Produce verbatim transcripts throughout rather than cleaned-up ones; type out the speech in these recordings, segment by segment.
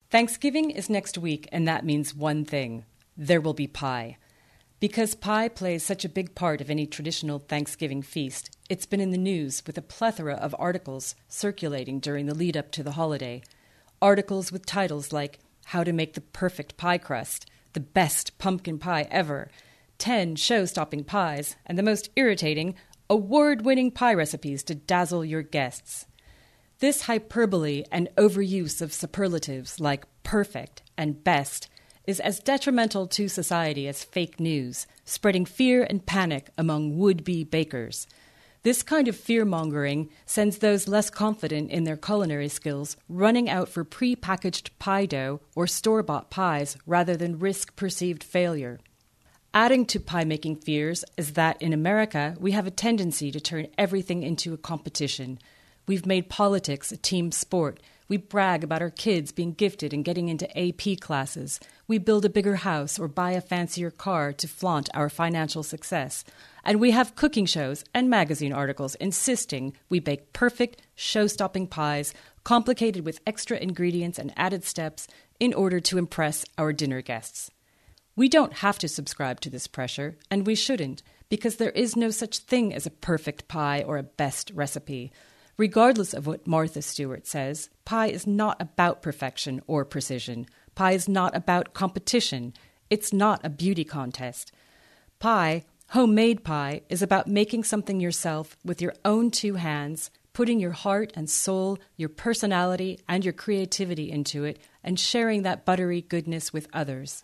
Thanksgiving is next week, and that means one thing. There will be pie. Because pie plays such a big part of any traditional Thanksgiving feast, it's been in the news with a plethora of articles circulating during the lead-up to the holiday. Articles with titles like How to Make the Perfect Pie Crust, The Best Pumpkin Pie Ever, ten Show-Stopping Pies, and the most irritating, award-winning pie recipes to dazzle your guests. This hyperbole and overuse of superlatives like perfect and best is as detrimental to society as fake news, spreading fear and panic among would-be bakers. This kind of fear-mongering sends those less confident in their culinary skills running out for pre-packaged pie dough or store-bought pies rather than risk perceived failure. Adding to pie-making fears is that in America we have a tendency to turn everything into a competition. We've made politics a team sport. We brag about our kids being gifted and getting into A P classes. We build a bigger house or buy a fancier car to flaunt our financial success. And we have cooking shows and magazine articles insisting we bake perfect, show-stopping pies, complicated with extra ingredients and added steps, in order to impress our dinner guests. We don't have to subscribe to this pressure, and we shouldn't, because there is no such thing as a perfect pie or a best recipe. Regardless of what Martha Stewart says, pie is not about perfection or precision. Pie is not about competition. It's not a beauty contest. Pie, homemade pie, is about making something yourself with your own two hands, putting your heart and soul, your personality, and your creativity into it, and sharing that buttery goodness with others.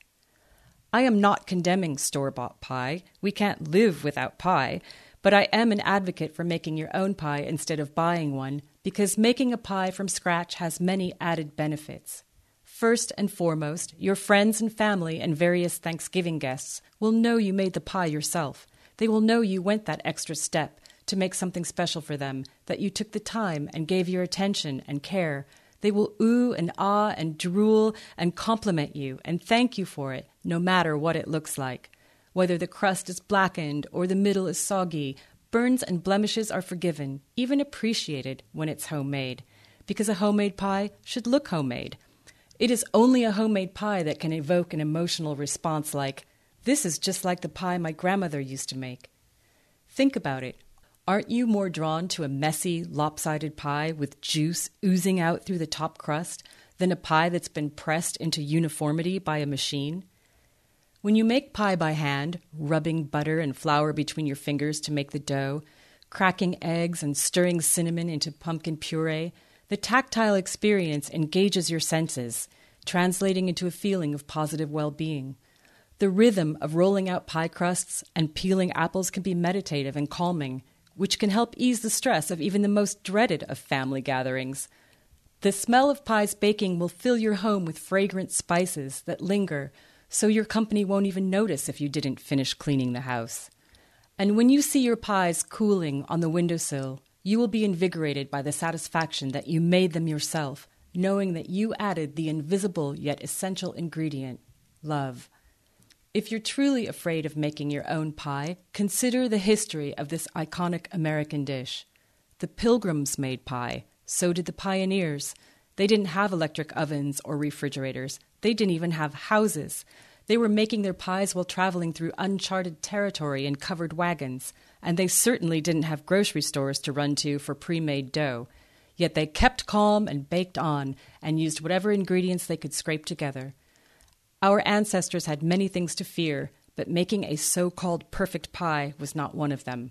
I am not condemning store-bought pie. We can't live without pie. But I am an advocate for making your own pie instead of buying one, because making a pie from scratch has many added benefits. First and foremost, your friends and family and various Thanksgiving guests will know you made the pie yourself. They will know you went that extra step to make something special for them, that you took the time and gave your attention and care. They will ooh and ah and drool and compliment you and thank you for it, no matter what it looks like. Whether the crust is blackened or the middle is soggy, burns and blemishes are forgiven, even appreciated when it's homemade, because a homemade pie should look homemade. It is only a homemade pie that can evoke an emotional response like, "This is just like the pie my grandmother used to make." Think about it. Aren't you more drawn to a messy, lopsided pie with juice oozing out through the top crust than a pie that's been pressed into uniformity by a machine? When you make pie by hand, rubbing butter and flour between your fingers to make the dough, cracking eggs and stirring cinnamon into pumpkin puree, the tactile experience engages your senses, translating into a feeling of positive well-being. The rhythm of rolling out pie crusts and peeling apples can be meditative and calming, which can help ease the stress of even the most dreaded of family gatherings. The smell of pies baking will fill your home with fragrant spices that linger, so your company won't even notice if you didn't finish cleaning the house. And when you see your pies cooling on the windowsill, you will be invigorated by the satisfaction that you made them yourself, knowing that you added the invisible yet essential ingredient, love. If you're truly afraid of making your own pie, consider the history of this iconic American dish. The Pilgrims made pie, so did the pioneers. They didn't have electric ovens or refrigerators. They didn't even have houses. They were making their pies while traveling through uncharted territory in covered wagons, and they certainly didn't have grocery stores to run to for pre-made dough. Yet they kept calm and baked on and used whatever ingredients they could scrape together. Our ancestors had many things to fear, but making a so-called perfect pie was not one of them.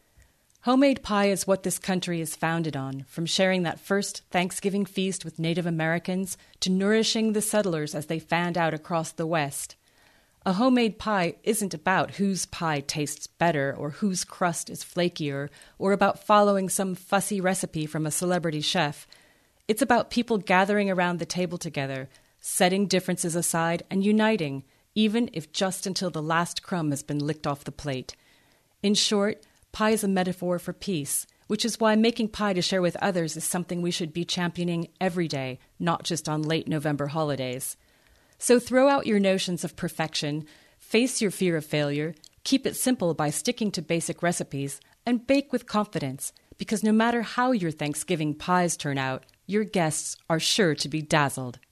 Homemade pie is what this country is founded on, from sharing that first Thanksgiving feast with Native Americans to nourishing the settlers as they fanned out across the West. A homemade pie isn't about whose pie tastes better or whose crust is flakier or about following some fussy recipe from a celebrity chef. It's about people gathering around the table together, setting differences aside and uniting, even if just until the last crumb has been licked off the plate. In short, pie is a metaphor for peace, which is why making pie to share with others is something we should be championing every day, not just on late November holidays. So throw out your notions of perfection, face your fear of failure, keep it simple by sticking to basic recipes, and bake with confidence, because no matter how your Thanksgiving pies turn out, your guests are sure to be dazzled.